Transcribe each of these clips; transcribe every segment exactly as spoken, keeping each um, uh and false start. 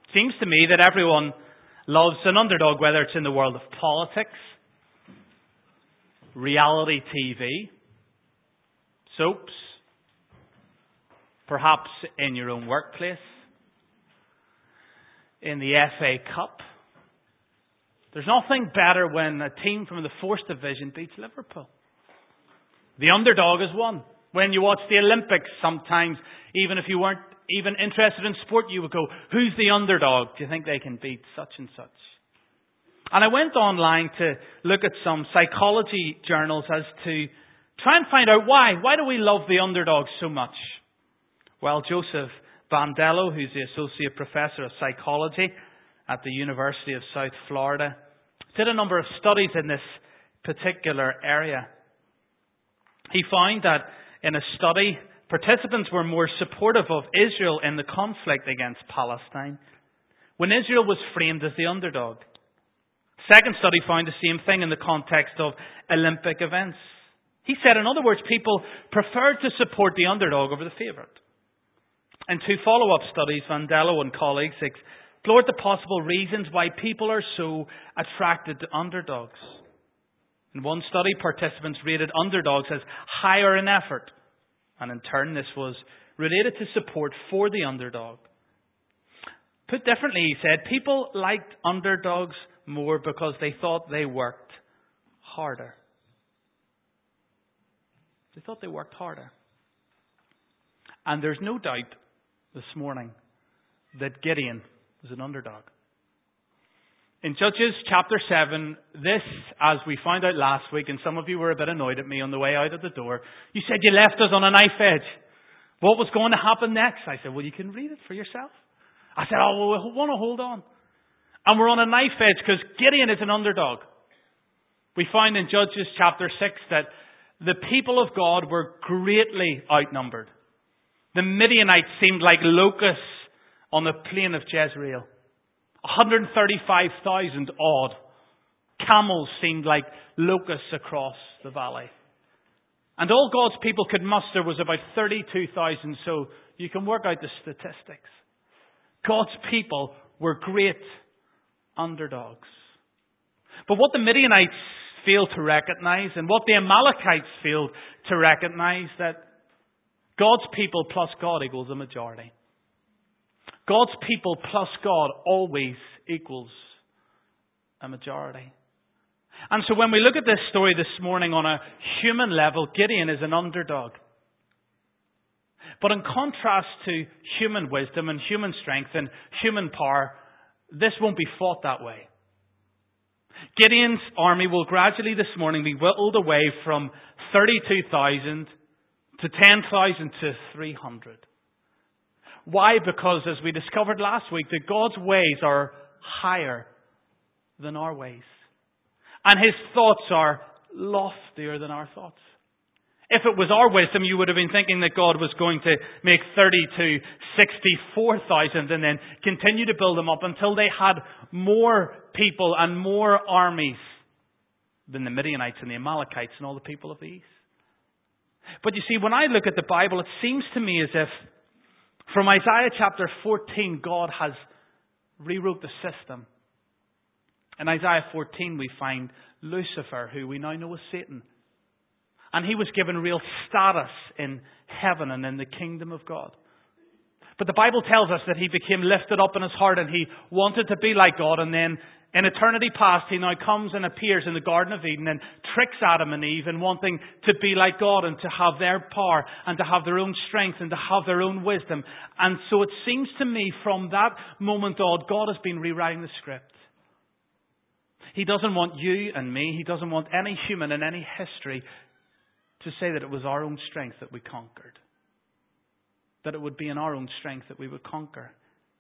Seems to me that everyone loves an underdog, whether it's in the world of politics, reality T V, soaps, perhaps in your own workplace, in the F A Cup. There's nothing better when a team from the fourth division beats Liverpool. The underdog has won. When you watch the Olympics, sometimes, even if you weren't even interested in sport, you would go, who's the underdog? Do you think they can beat such and such? And I went online to look at some psychology journals as to try and find out why. Why do we love the underdog so much? Well, Joseph Bandello, who's the Associate Professor of Psychology at the University of South Florida, did a number of studies in this particular area. He found that in a study, participants were more supportive of Israel in the conflict against Palestine when Israel was framed as the underdog. Second study found the same thing in the context of Olympic events. He said, in other words, people preferred to support the underdog over the favourite. In two follow-up studies, Vandello and colleagues explored the possible reasons why people are so attracted to underdogs. In one study, participants rated underdogs as higher in effort, and in turn this was related to support for the underdog. Put differently, he said, people liked underdogs more because they thought they worked harder. They thought they worked harder. And there's no doubt this morning that Gideon was an underdog. In Judges chapter seven, this, as we found out last week, and some of you were a bit annoyed at me on the way out of the door, you said you left us on a knife edge. What was going to happen next? I said, well, you can read it for yourself. I said, oh, well, we want to hold on. And we're on a knife edge because Gideon is an underdog. We find in Judges chapter six that the people of God were greatly outnumbered. The Midianites seemed like locusts on the plain of Jezreel. one hundred thirty-five thousand odd. Camels seemed like locusts across the valley. And all God's people could muster was about thirty-two thousand, so you can work out the statistics. God's people were great underdogs. But what the Midianites failed to recognize, and what the Amalekites failed to recognize, that God's people plus God equals a majority. God's people plus God always equals a majority. And so when we look at this story this morning on a human level, Gideon is an underdog. But in contrast to human wisdom and human strength and human power, this won't be fought that way. Gideon's army will gradually this morning be whittled away from thirty-two thousand to ten thousand to three hundred. Why? Because, as we discovered last week, that God's ways are higher than our ways. And His thoughts are loftier than our thoughts. If it was our wisdom, you would have been thinking that God was going to make thirty to sixty-four thousand and then continue to build them up until they had more people and more armies than the Midianites and the Amalekites and all the people of the east. But you see, when I look at the Bible, it seems to me as if from Isaiah chapter fourteen, God has rewrote the system. In Isaiah fourteen, we find Lucifer, who we now know as Satan. And he was given real status in heaven and in the kingdom of God. But the Bible tells us that he became lifted up in his heart and he wanted to be like God. And then in eternity past, he now comes and appears in the Garden of Eden and tricks Adam and Eve in wanting to be like God and to have their power and to have their own strength and to have their own wisdom. And so it seems to me from that moment on, God has been rewriting the script. He doesn't want you and me, He doesn't want any human in any history to say that it was our own strength that we conquered. That it would be in our own strength that we would conquer.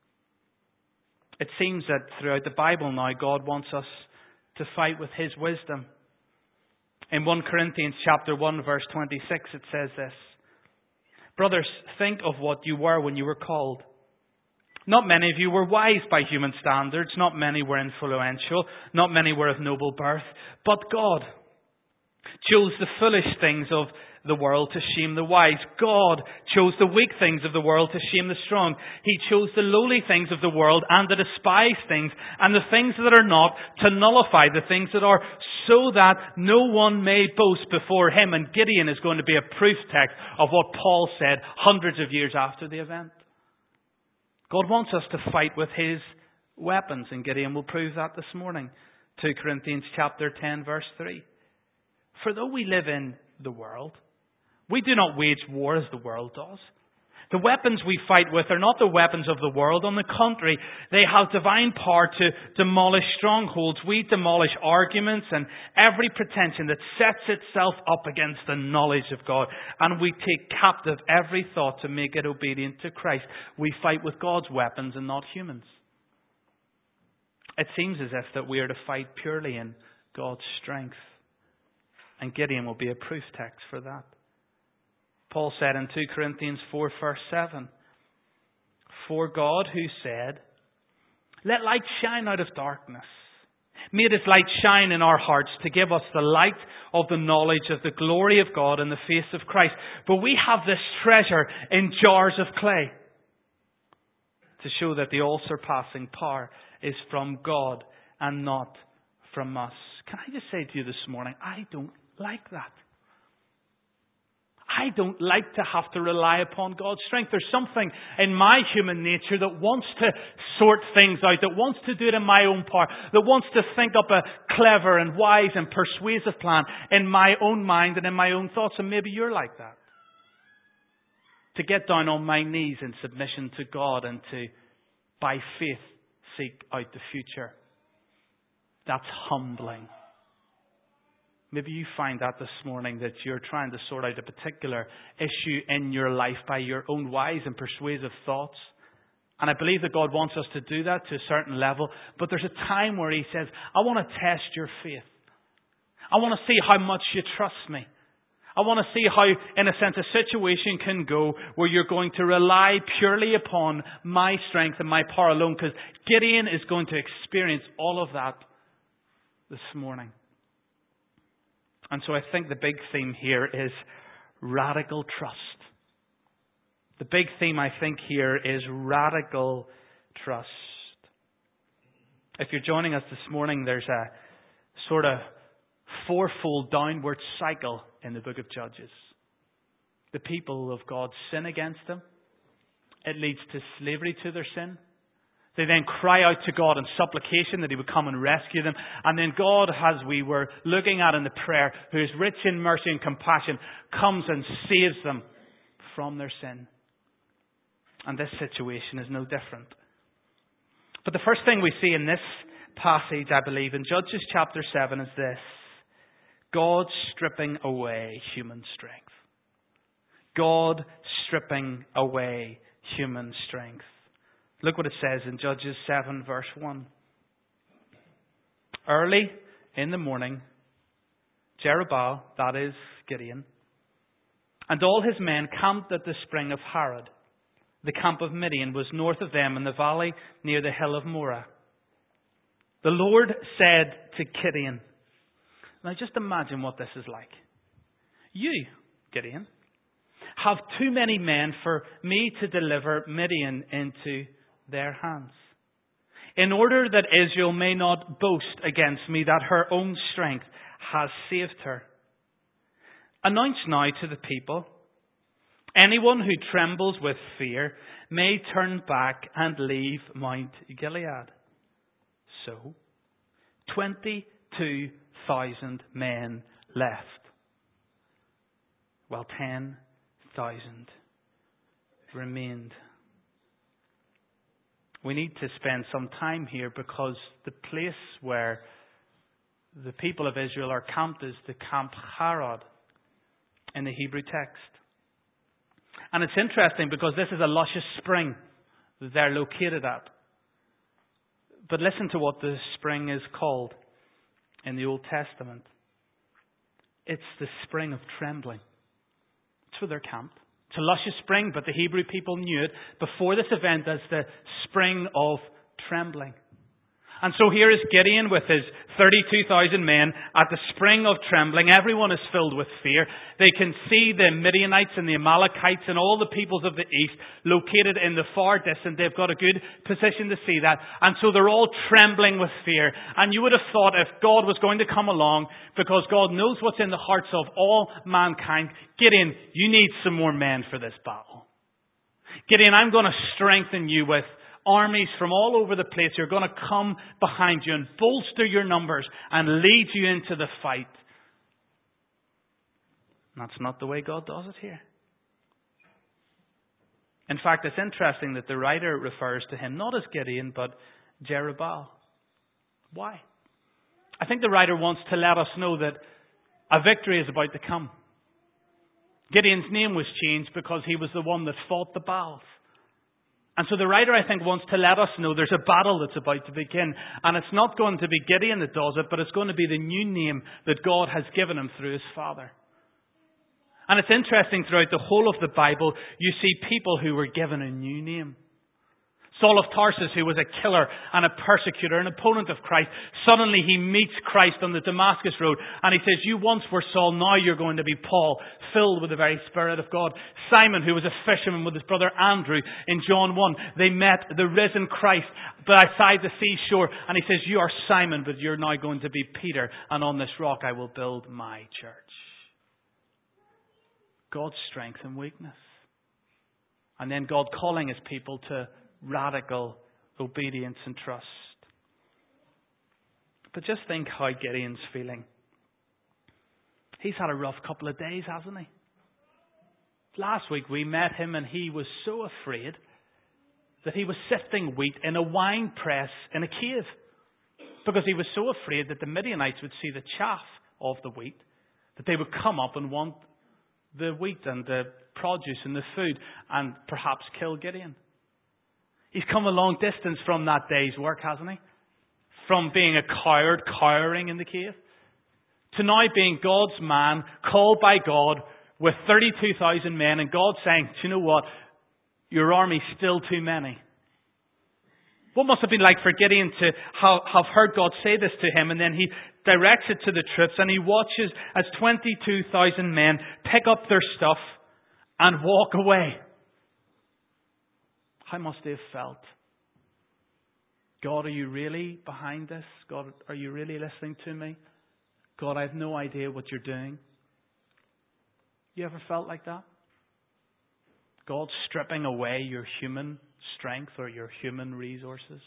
It seems that throughout the Bible now, God wants us to fight with His wisdom. In First Corinthians chapter one, verse twenty-six, it says this: Brothers, think of what you were when you were called. Not many of you were wise by human standards. Not many were influential. Not many were of noble birth. But God chose the foolish things of the world to shame the wise. God chose the weak things of the world to shame the strong. He chose the lowly things of the world and the despised things and the things that are not to nullify the things that are, so that no one may boast before him. And Gideon is going to be a proof text of what Paul said hundreds of years after the event. God wants us to fight with his weapons, and Gideon will prove that this morning. Second Corinthians chapter ten verse three. For though we live in the world, we do not wage war as the world does. The weapons we fight with are not the weapons of the world. On the contrary, they have divine power to demolish strongholds. We demolish arguments and every pretension that sets itself up against the knowledge of God. And we take captive every thought to make it obedient to Christ. We fight with God's weapons and not humans. It seems as if that we are to fight purely in God's strength. And Gideon will be a proof text for that. Paul said in Second Corinthians four verse seven, For God who said, Let light shine out of darkness, made his light shine in our hearts to give us the light of the knowledge of the glory of God in the face of Christ. But we have this treasure in jars of clay to show that the all-surpassing power is from God and not from us. Can I just say to you this morning, I don't like that. I don't like to have to rely upon God's strength. There's something in my human nature that wants to sort things out, that wants to do it in my own power, that wants to think up a clever and wise and persuasive plan in my own mind and in my own thoughts. And maybe you're like that. To get down on my knees in submission to God and to, by faith, seek out the future. That's humbling. Maybe you find that this morning, that you're trying to sort out a particular issue in your life by your own wise and persuasive thoughts. And I believe that God wants us to do that to a certain level. But there's a time where he says, I want to test your faith. I want to see how much you trust me. I want to see how, in a sense, a situation can go where you're going to rely purely upon my strength and my power alone. Because Gideon is going to experience all of that this morning. And so I think the big theme here is radical trust. The big theme, I think, here is radical trust. If you're joining us this morning, there's a sort of fourfold downward cycle in the book of Judges. The people of God sin against them. It leads to slavery to their sin. They then cry out to God in supplication that he would come and rescue them. And then God, as we were looking at in the prayer, who is rich in mercy and compassion, comes and saves them from their sin. And this situation is no different. But the first thing we see in this passage, I believe, in Judges chapter seven is this. God stripping away human strength. God stripping away human strength. Look what it says in Judges seven verse one. Early in the morning, Jerubbaal, that is Gideon, and all his men camped at the spring of Harod. The camp of Midian was north of them in the valley near the hill of Moreh. The Lord said to Gideon, now just imagine what this is like. You, Gideon, have too many men for me to deliver Midian into their hands, in order that Israel may not boast against me that her own strength has saved her. Announce now to the people, anyone who trembles with fear may turn back and leave Mount Gilead. So, twenty-two thousand men left, while ten thousand remained. We need to spend some time here because the place where the people of Israel are camped is the Camp Harod in the Hebrew text. And it's interesting because this is a luscious spring that they're located at. But listen to what the spring is called in the Old Testament. It's the spring of trembling. It's where they're camped. It's a luscious spring, but the Hebrew people knew it before this event as the spring of trembling. And so here is Gideon with his thirty-two thousand men at the spring of trembling. Everyone is filled with fear. They can see the Midianites and the Amalekites and all the peoples of the east located in the far distance. They've got a good position to see that. And so they're all trembling with fear. And you would have thought if God was going to come along, because God knows what's in the hearts of all mankind, Gideon, you need some more men for this battle. Gideon, I'm going to strengthen you with armies from all over the place who are going to come behind you and bolster your numbers and lead you into the fight. And that's not the way God does it here. In fact, it's interesting that the writer refers to him not as Gideon, but Jerubbaal. Why? I think the writer wants to let us know that a victory is about to come. Gideon's name was changed because he was the one that fought the Baals. And so the writer, I think, wants to let us know there's a battle that's about to begin. And it's not going to be Gideon that does it, but it's going to be the new name that God has given him through his father. And it's interesting, throughout the whole of the Bible, you see people who were given a new name. Saul of Tarsus, who was a killer and a persecutor, an opponent of Christ, suddenly he meets Christ on the Damascus road and he says, you once were Saul, now you're going to be Paul, filled with the very Spirit of God. Simon, who was a fisherman with his brother Andrew in John one, they met the risen Christ beside the seashore and he says, you are Simon, but you're now going to be Peter, and on this rock I will build my church. God's strength and weakness. And then God calling his people to radical obedience and trust. But just think how Gideon's feeling. He's had a rough couple of days, hasn't he? Last week we met him and he was so afraid that he was sifting wheat in a wine press in a cave. Because he was so afraid that the Midianites would see the chaff of the wheat, that they would come up and want the wheat and the produce and the food and perhaps kill Gideon. He's come a long distance from that day's work, hasn't he? From being a coward, cowering in the cave, to now being God's man, called by God with thirty-two thousand men, and God saying, do you know what? Your army's still too many. What must have been like for Gideon to have, have heard God say this to him, and then he directs it to the troops, and he watches as twenty-two thousand men pick up their stuff and walk away. How must they have felt? God, are you really behind this? God, are you really listening to me? God, I have no idea what you're doing. You ever felt like that? God stripping away your human strength or your human resources?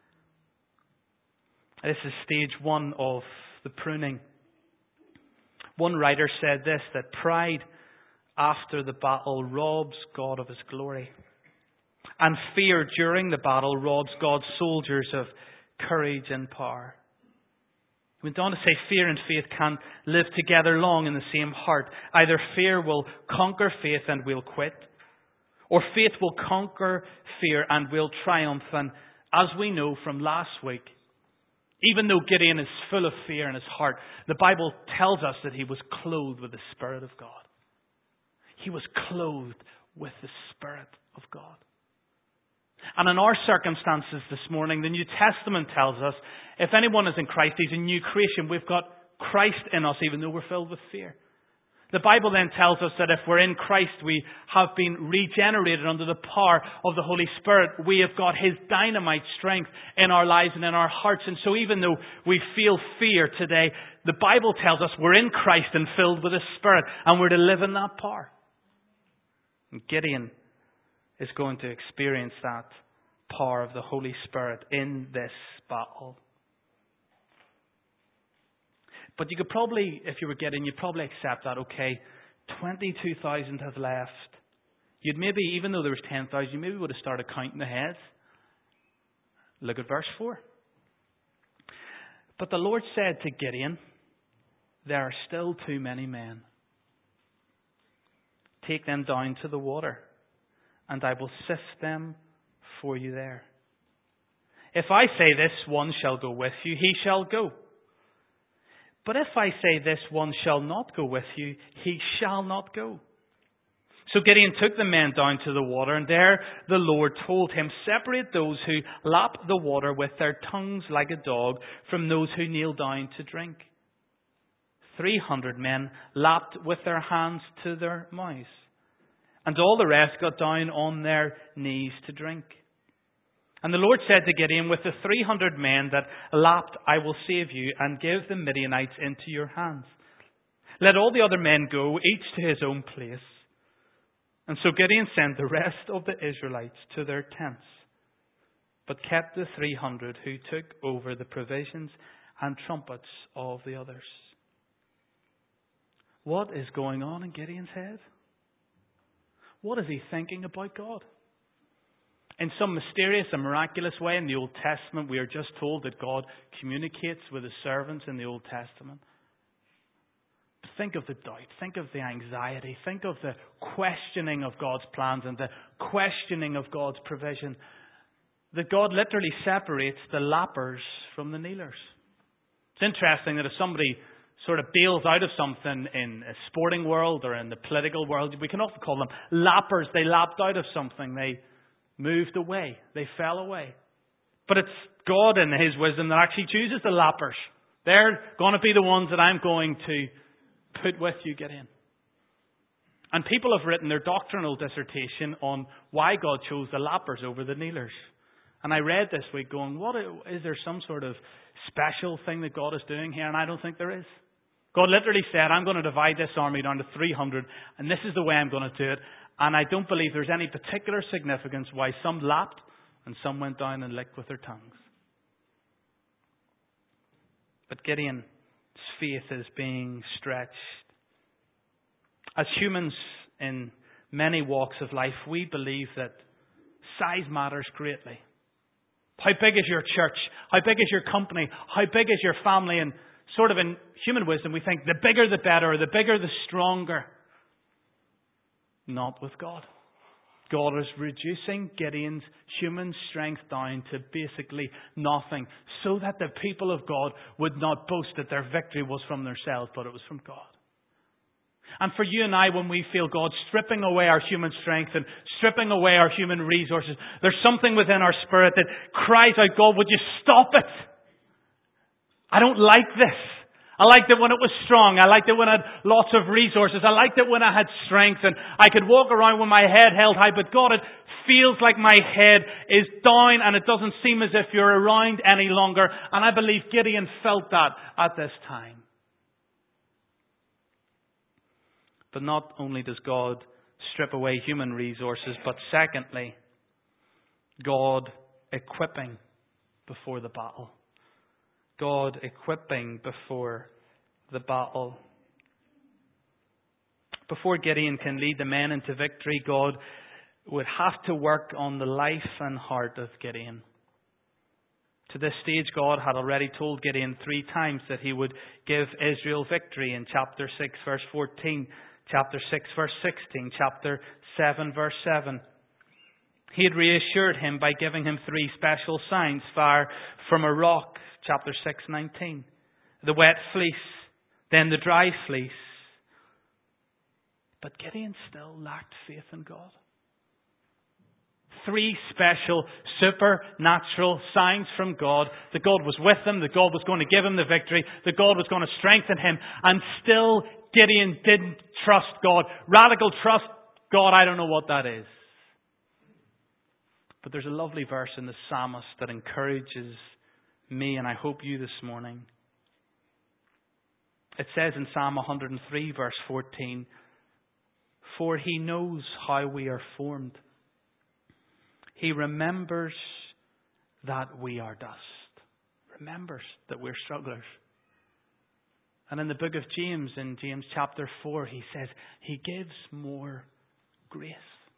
This is stage one of the pruning. One writer said this, that pride after the battle robs God of his glory. And fear during the battle robs God's soldiers of courage and power. He went on to say fear and faith can't live together long in the same heart. Either fear will conquer faith and we'll quit, or faith will conquer fear and we'll triumph. And as we know from last week, even though Gideon is full of fear in his heart, the Bible tells us that he was clothed with the Spirit of God. He was clothed with the Spirit of God. And in our circumstances this morning, the New Testament tells us, if anyone is in Christ, he's a new creation. We've got Christ in us, even though we're filled with fear. The Bible then tells us that if we're in Christ, we have been regenerated under the power of the Holy Spirit. We have got His dynamite strength in our lives and in our hearts. And so even though we feel fear today, the Bible tells us we're in Christ and filled with His Spirit, and we're to live in that power. And Gideon is going to experience that power of the Holy Spirit in this battle. But you could probably, if you were Gideon, you'd probably accept that, okay, twenty-two thousand have left. You'd maybe, even though there was ten thousand, you maybe would have started counting the heads. Look at verse four. But the Lord said to Gideon, there are still too many men. Take them down to the water, and I will sift them for you there. If I say this one shall go with you, he shall go. But if I say this one shall not go with you, he shall not go. So Gideon took the men down to the water, and there the Lord told him, separate those who lap the water with their tongues like a dog from those who kneel down to drink. Three hundred men lapped with their hands to their mouths, and all the rest got down on their knees to drink. And the Lord said to Gideon, with the three hundred men that lapped, I will save you and give the Midianites into your hands. Let all the other men go, each to his own place. And so Gideon sent the rest of the Israelites to their tents, but kept the three hundred who took over the provisions and trumpets of the others. What is going on in Gideon's head? What is he thinking about God? In some mysterious and miraculous way in the Old Testament, we are just told that God communicates with his servants in the Old Testament. Think of the doubt. Think of the anxiety. Think of the questioning of God's plans and the questioning of God's provision. That God literally separates the lappers from the kneelers. It's interesting that if somebody sort of bails out of something in a sporting world or in the political world, we can often call them lappers. They lapped out of something. They moved away. They fell away. But it's God in his wisdom that actually chooses the lappers. They're going to be the ones that I'm going to put with you, Gideon. And people have written their doctrinal dissertation on why God chose the lappers over the kneelers. And I read this week going, what is there some sort of special thing that God is doing here? And I don't think there is. God literally said, I'm going to divide this army down to three hundred, and this is the way I'm going to do it. And I don't believe there's any particular significance why some lapped and some went down and licked with their tongues. But Gideon's faith is being stretched. As humans in many walks of life, we believe that size matters greatly. How big is your church? How big is your company? How big is your family? And sort of in human wisdom, we think the bigger the better, or the bigger the stronger. Not with God. God is reducing Gideon's human strength down to basically nothing, so that the people of God would not boast that their victory was from themselves, but it was from God. And for you and I, when we feel God stripping away our human strength and stripping away our human resources, there's something within our spirit that cries out, God, would you stop it? I don't like this. I liked it when it was strong. I liked it when I had lots of resources. I liked it when I had strength and I could walk around with my head held high. But God, it feels like my head is down and it doesn't seem as if you're around any longer. And I believe Gideon felt that at this time. But not only does God strip away human resources, but secondly, God equipping before the battle. God equipping before the battle. Before Gideon can lead the men into victory, God would have to work on the life and heart of Gideon. To this stage, God had already told Gideon three times that he would give Israel victory in chapter six, verse fourteen, chapter six, verse sixteen, chapter seven, verse seven. He had reassured him by giving him three special signs: fire from a rock, chapter six, nineteen, the wet fleece, then the dry fleece. But Gideon still lacked faith in God. Three special supernatural signs from God, that God was with him, that God was going to give him the victory, that God was going to strengthen him, and still Gideon didn't trust God. Radical trust God, I don't know what that is. But there's a lovely verse in the Psalmist that encourages me, and I hope you this morning. It says in Psalm one hundred three, verse fourteen, for he knows how we are formed. He remembers that we are dust. Remembers that we're strugglers. And in the book of James, in James chapter four, he says he gives more grace.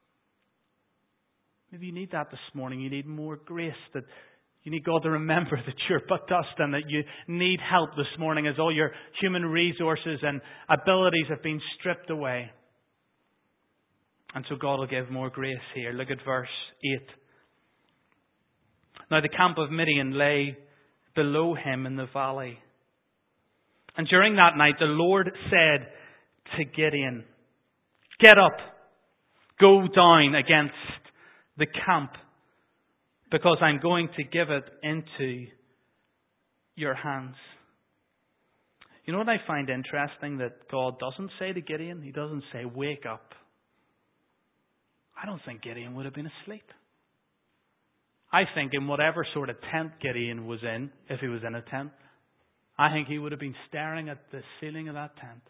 Maybe you need that this morning. You need more grace. That you need God to remember that you're but dust and that you need help this morning as all your human resources and abilities have been stripped away. And so God will give more grace here. Look at verse eight. Now the camp of Midian lay below him in the valley. And during that night the Lord said to Gideon, get up, Go down against the camp, because I'm going to give it into your hands. You know what I find interesting that God doesn't say to Gideon? He doesn't say, wake up. I don't think Gideon would have been asleep. I think in whatever sort of tent Gideon was in, if he was in a tent, I think he would have been staring at the ceiling of that tent.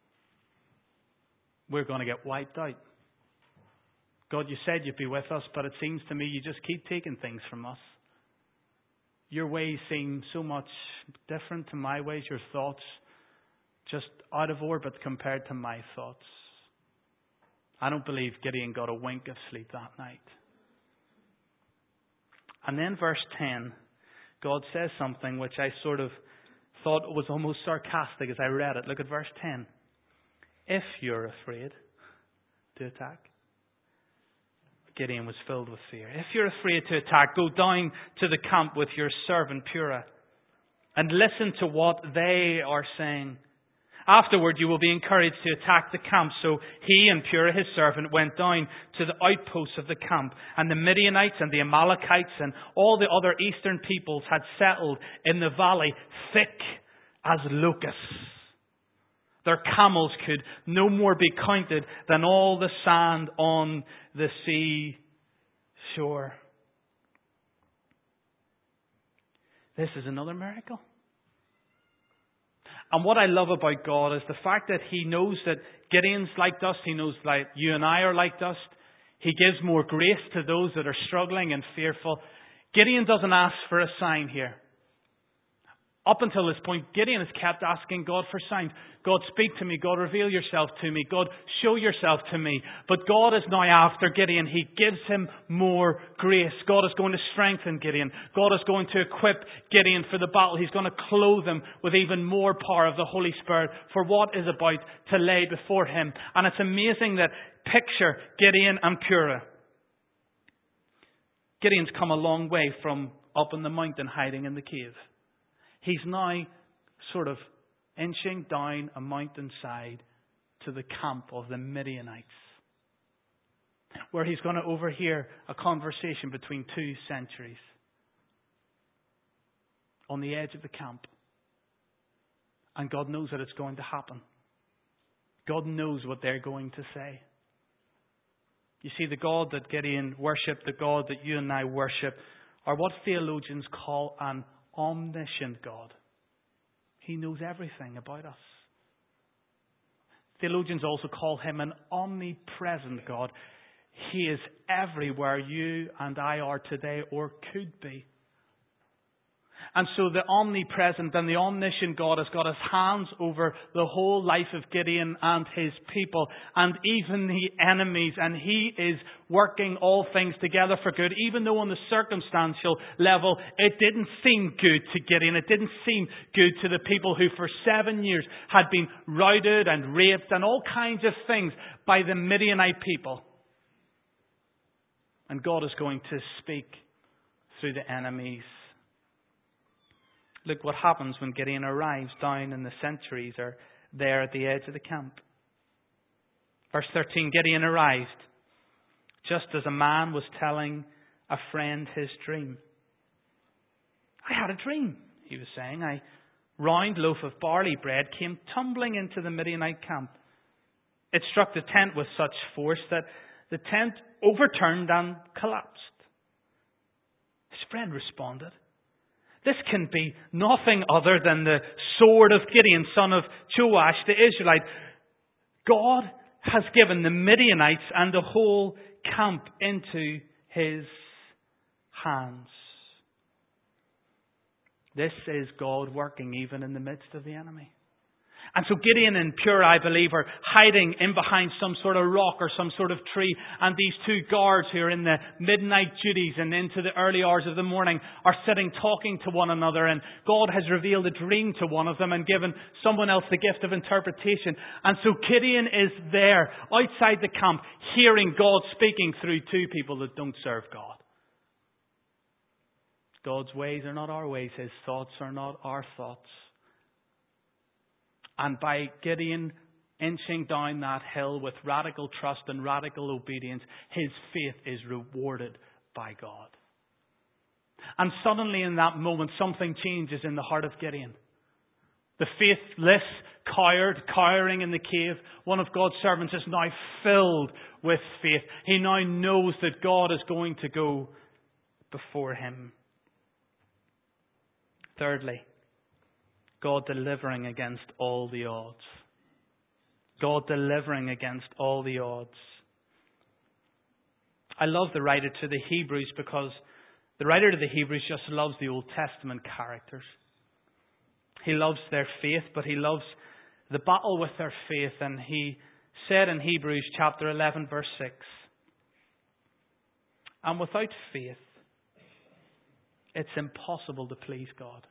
We're going to get wiped out. God, you said you'd be with us, but it seems to me you just keep taking things from us. Your ways seem so much different to my ways, your thoughts just out of orbit compared to my thoughts. I don't believe Gideon got a wink of sleep that night. And then verse ten, God says something which I sort of thought was almost sarcastic as I read it. Look at verse ten. If you're afraid to attack. Gideon was filled with fear. If you're afraid to attack, go down to the camp with your servant Purah and listen to what they are saying. Afterward, you will be encouraged to attack the camp. So he and Purah, his servant, went down to the outposts of the camp. And the Midianites and the Amalekites and all the other eastern peoples had settled in the valley thick as locusts. Their camels could no more be counted than all the sand on the sea shore. This is another miracle. And what I love about God is the fact that He knows that Gideon's like dust. He knows that you and I are like dust. He gives more grace to those that are struggling and fearful. Gideon doesn't ask for a sign here. Up until this point, Gideon has kept asking God for signs. God, speak to me. God, reveal yourself to me. God, show yourself to me. But God is now after Gideon. He gives him more grace. God is going to strengthen Gideon. God is going to equip Gideon for the battle. He's going to clothe him with even more power of the Holy Spirit for what is about to lay before him. And it's amazing that picture Gideon and Purah. Gideon's come a long way from up in the mountain hiding in the cave. He's now sort of inching down a mountainside to the camp of the Midianites, where he's going to overhear a conversation between two centuries on the edge of the camp. And God knows that it's going to happen. God knows what they're going to say. You see, the God that Gideon worshipped, the God that you and I worship, are what theologians call an omniscient God. He knows everything about us. Theologians also call him an omnipresent God. He is everywhere you and I are today, or could be. And so the omnipresent and the omniscient God has got his hands over the whole life of Gideon and his people, and even the enemies. And he is working all things together for good, even though on the circumstantial level it didn't seem good to Gideon. It didn't seem good to the people who for seven years had been routed and raped and all kinds of things by the Midianite people. And God is going to speak through the enemies. Look what happens when Gideon arrives down in the centuries, or there at the edge of the camp. Verse thirteen, Gideon arrived just as a man was telling a friend his dream. I had a dream, he was saying. A round loaf of barley bread came tumbling into the Midianite camp. It struck the tent with such force that the tent overturned and collapsed. His friend responded, this can be nothing other than the sword of Gideon, son of Joash, the Israelite. God has given the Midianites and the whole camp into his hands. This is God working even in the midst of the enemy. And so Gideon and Purah, I believe, are hiding in behind some sort of rock or some sort of tree. And these two guards who are in the midnight duties and into the early hours of the morning are sitting talking to one another. And God has revealed a dream to one of them and given someone else the gift of interpretation. And so Gideon is there outside the camp hearing God speaking through two people that don't serve God. God's ways are not our ways. His thoughts are not our thoughts. And by Gideon inching down that hill with radical trust and radical obedience, his faith is rewarded by God. And suddenly in that moment, something changes in the heart of Gideon. The faithless, cowered, cowering in the cave, one of God's servants is now filled with faith. He now knows that God is going to go before him. Thirdly, God delivering against all the odds. God delivering against all the odds. I love the writer to the Hebrews because the writer to the Hebrews just loves the Old Testament characters. He loves their faith, but he loves the battle with their faith. And he said in Hebrews chapter eleven, verse six, and without faith, it's impossible to please God.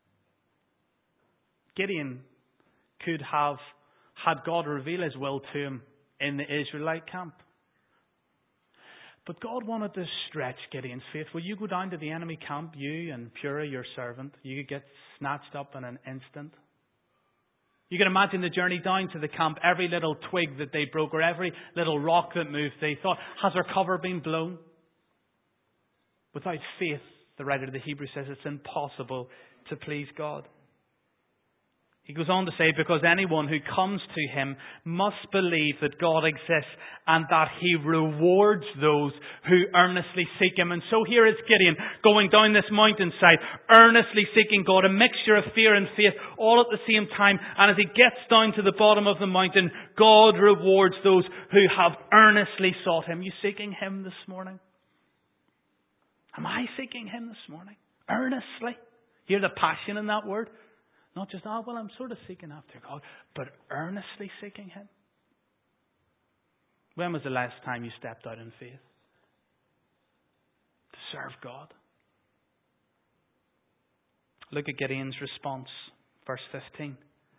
Gideon could have had God reveal his will to him in the Israelite camp. But God wanted to stretch Gideon's faith. Will you go down to the enemy camp, you and Purah, your servant? You could get snatched up in an instant. You can imagine the journey down to the camp. Every little twig that they broke or every little rock that moved, they thought, has our cover been blown? Without faith, the writer of the Hebrews says, it's impossible to please God. He goes on to say, because anyone who comes to him must believe that God exists and that he rewards those who earnestly seek him. And so here is Gideon going down this mountainside, earnestly seeking God, a mixture of fear and faith all at the same time. And as he gets down to the bottom of the mountain, God rewards those who have earnestly sought him. You seeking him this morning? Am I seeking him this morning? Earnestly? Hear the passion in that word? Not just, oh, well, I'm sort of seeking after God, but earnestly seeking him. When was the last time you stepped out in faith? To serve God. Look at Gideon's response, verse fifteen.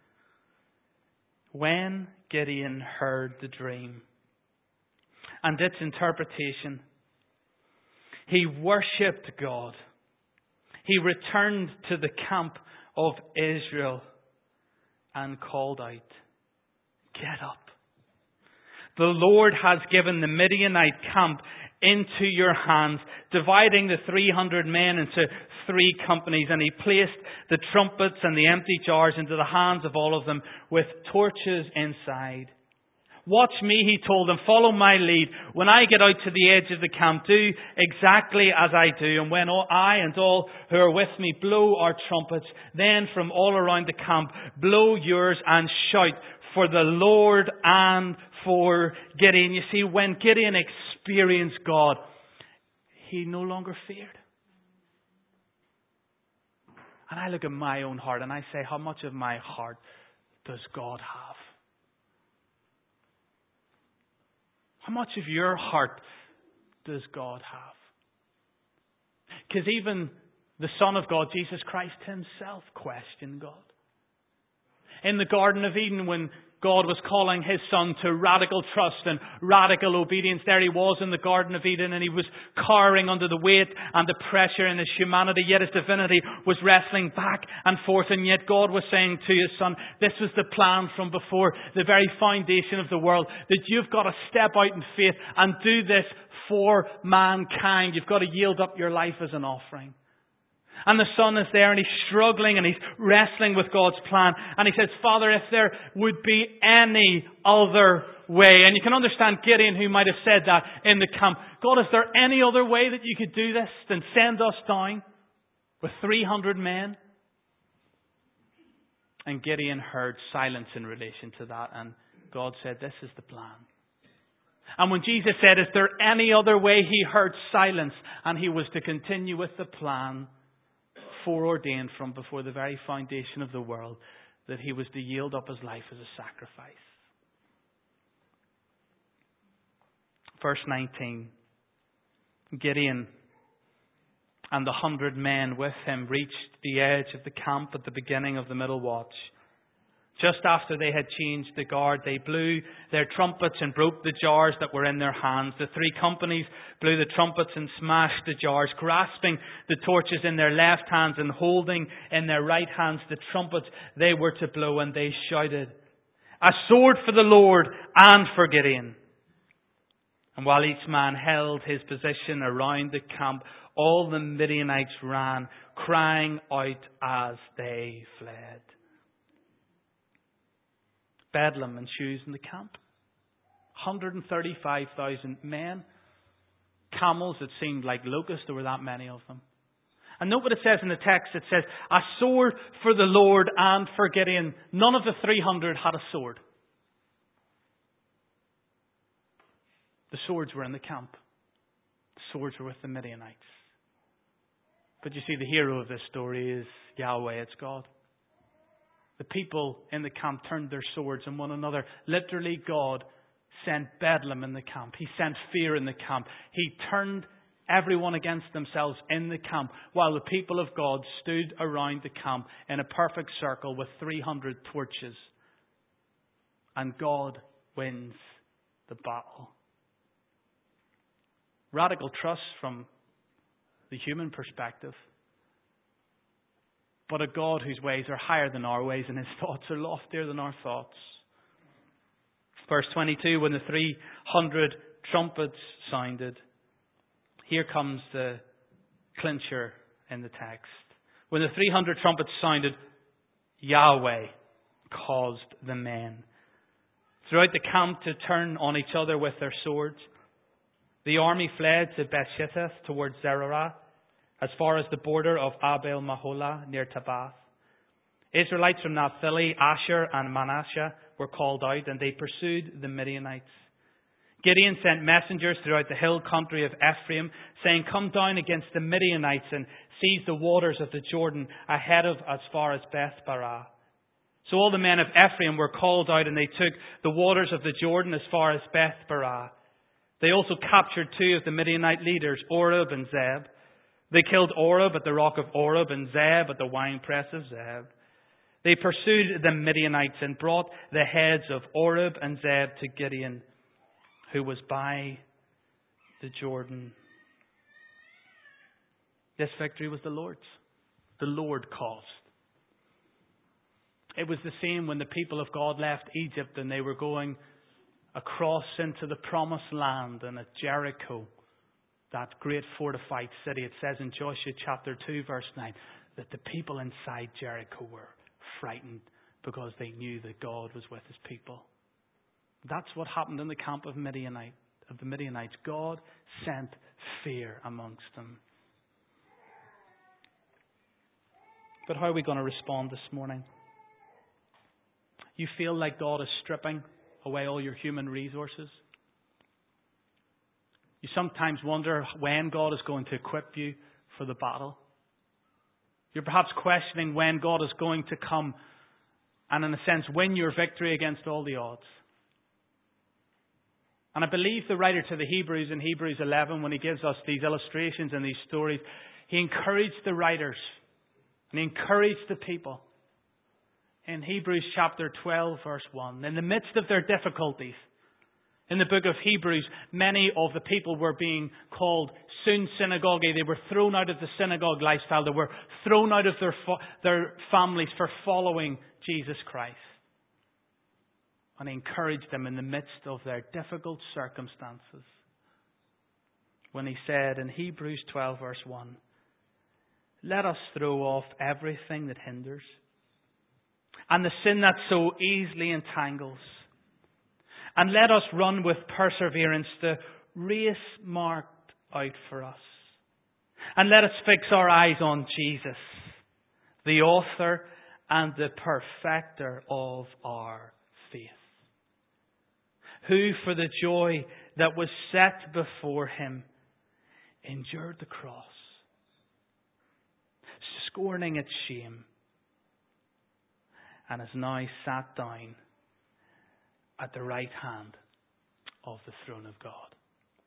When Gideon heard the dream and its interpretation, he worshipped God. He returned to the camp of Israel and called out, get up. The Lord has given the Midianite camp into your hands, dividing the three hundred men into three companies. And he placed the trumpets and the empty jars into the hands of all of them with torches inside. Watch me, he told them, follow my lead. When I get out to the edge of the camp, do exactly as I do. And when all, I and all who are with me blow our trumpets, then from all around the camp, blow yours and shout for the Lord and for Gideon. You see, when Gideon experienced God, he no longer feared. And I look at my own heart and I say, how much of my heart does God have? How much of your heart does God have? Because even the Son of God, Jesus Christ himself, questioned God. In the Garden of Eden, when God was calling his Son to radical trust and radical obedience, there he was in the Garden of Eden, and he was cowering under the weight and the pressure in his humanity, yet his divinity was wrestling back and forth, and yet God was saying to his Son, this was the plan from before the very foundation of the world, that you've got to step out in faith and do this for mankind. You've got to yield up your life as an offering. And the Son is there and he's struggling and he's wrestling with God's plan. And he says, Father, if there would be any other way. And you can understand Gideon, who might have said that in the camp. God, is there any other way that you could do this than send us down with three hundred men? And Gideon heard silence in relation to that. And God said, this is the plan. And when Jesus said, is there any other way? He heard silence. And he was to continue with the plan foreordained from before the very foundation of the world, that he was to yield up his life as a sacrifice. Verse nineteen. Gideon and the hundred men with him reached the edge of the camp at the beginning of the middle watch. Just after they had changed the guard, they blew their trumpets and broke the jars that were in their hands. The three companies blew the trumpets and smashed the jars, grasping the torches in their left hands and holding in their right hands the trumpets they were to blow, and they shouted. A sword for the Lord and for Gideon. And while each man held his position around the camp, all the Midianites ran, crying out as they fled. Bedlam ensues in the camp. one hundred thirty-five thousand men. Camels, it seemed like locusts, there were that many of them. And note what it says in the text. It says, a sword for the Lord and for Gideon. None of the three hundred had a sword. The swords were in the camp. The swords were with the Midianites. But you see, the hero of this story is Yahweh, it's God. The people in the camp turned their swords on one another. Literally, God sent bedlam in the camp. He sent fear in the camp. He turned everyone against themselves in the camp, while the people of God stood around the camp in a perfect circle with three hundred torches. And God wins the battle. Radical trust from the human perspective. But a God whose ways are higher than our ways and his thoughts are loftier than our thoughts. Verse twenty-two, when the three hundred trumpets sounded. Here comes the clincher in the text. When the three hundred trumpets sounded, Yahweh caused the men throughout the camp to turn on each other with their swords. The army fled to Bethshitteth towards Zererah, as far as the border of Abel Maholah near Tabath. Israelites from Naphtali, Asher and Manasseh were called out, and they pursued the Midianites. Gideon sent messengers throughout the hill country of Ephraim, saying, come down against the Midianites and seize the waters of the Jordan ahead of as far as Beth-barah. So all the men of Ephraim were called out, and they took the waters of the Jordan as far as Beth-barah. They also captured two of the Midianite leaders, Oreb and Zeb. They killed Oreb at the rock of Oreb and Zeb at the winepress of Zeb. They pursued the Midianites and brought the heads of Oreb and Zeb to Gideon, who was by the Jordan. This victory was the Lord's. The Lord caused. It was the same when the people of God left Egypt and they were going across into the promised land and at Jericho, that great fortified city. It says in Joshua chapter two verse nine that the people inside Jericho were frightened because they knew that God was with his people. That's what happened in the camp of Midianite, of the Midianites. God sent fear amongst them. But how are we going to respond this morning? You feel like God is stripping away all your human resources? You sometimes wonder when God is going to equip you for the battle. You're perhaps questioning when God is going to come and, in a sense, win your victory against all the odds. And I believe the writer to the Hebrews in Hebrews eleven, when he gives us these illustrations and these stories, he encouraged the writers and he encouraged the people. In Hebrews chapter twelve, verse one, in the midst of their difficulties, in the book of Hebrews, many of the people were being called soon synagogue. They were thrown out of the synagogue lifestyle. They were thrown out of their fo- their families for following Jesus Christ. And he encouraged them in the midst of their difficult circumstances. When he said in Hebrews twelve, verse one, let us throw off everything that hinders and the sin that so easily entangles. And let us run with perseverance the race marked out for us. And let us fix our eyes on Jesus, the author and the perfecter of our faith, who for the joy that was set before him endured the cross, scorning its shame, and has now sat down at the right hand of the throne of God.